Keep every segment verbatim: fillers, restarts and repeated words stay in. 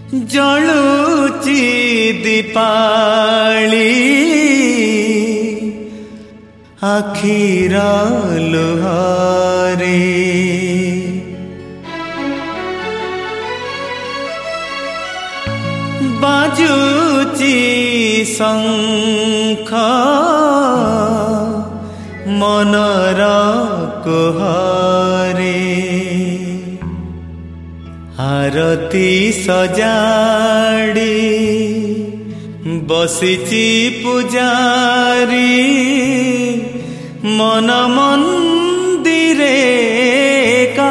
जळुची दीपाली आखिर लुहरे बाजुची शंख मनर कुहरे आरती सजाड़ी बसिची पुजारी मन मंदिरे का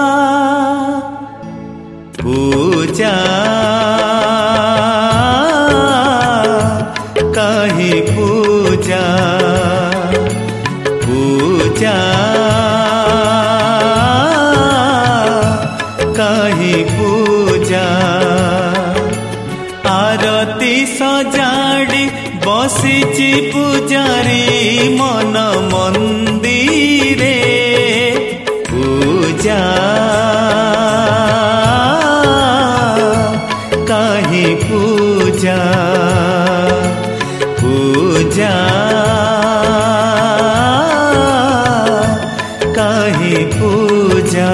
पूजा कहीं पूजा पूजा कहीं पूजा आरती सजाड़ी बसिची पुजारी मन मंदिरे पूजा कहीं पूजा पूजा कहीं पूजा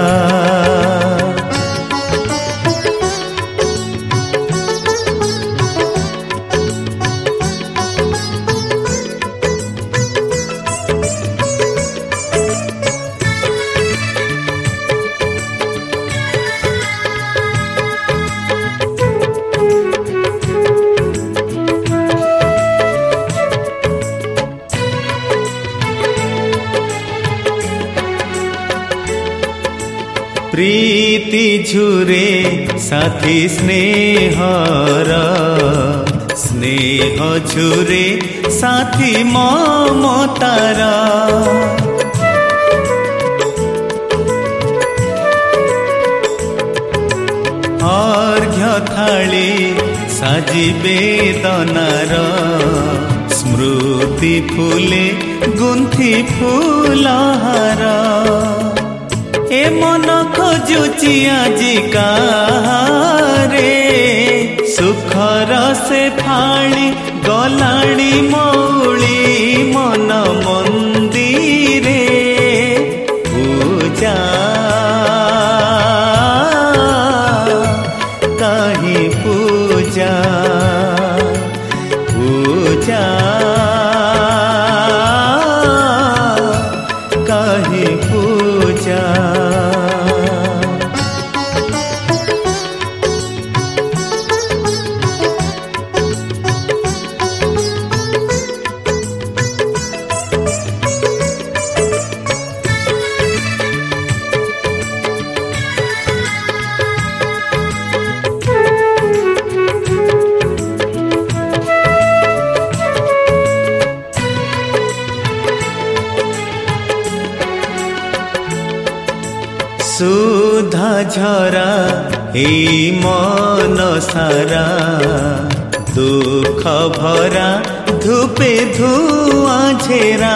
प्रीति झुरे साथी स्नेहर स्नेह झुरे साथी ममतार अर्घ्य थाली साजी बेदनार स्मृति फुले गुंथि फूलहार ए मन खोजुची आजिका रे सुखर से फाड़ी गलाणी मौली मन मंदिरे पूजा कहीं पूजा पूजा कहीं पूजा सुधा झरा हे मन सारा दुख भरा धूपे धुआं झेरा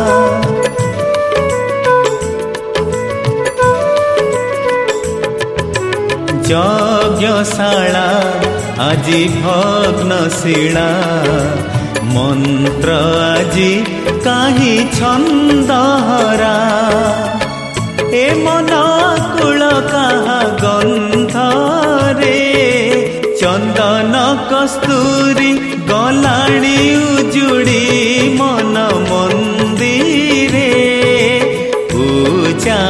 यज्ञशाला आजी भग्नशिला मंत्र आजी काहीं छंदहरा ए मन कुल कहा गंध रे चंदन कस्तूरी गलाणी उजुड़ी मन मंदिरे पूजा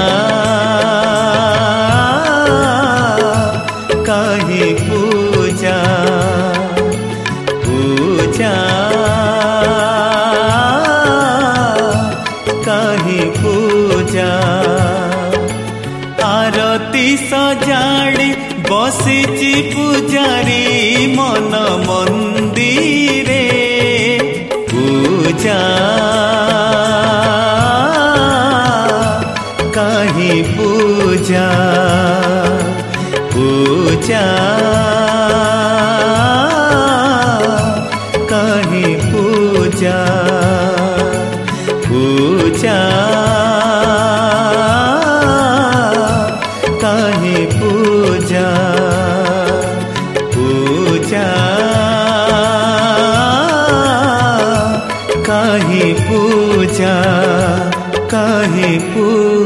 कहीं पूजा पूजा कहीं पूजा आरती सजाड़ी बसिची पुजारी मन मंदिरे पूजा कहीं पूजा पूजा कहीं पूजा पूजा कहीं पूजा पूजा काहे पूजा।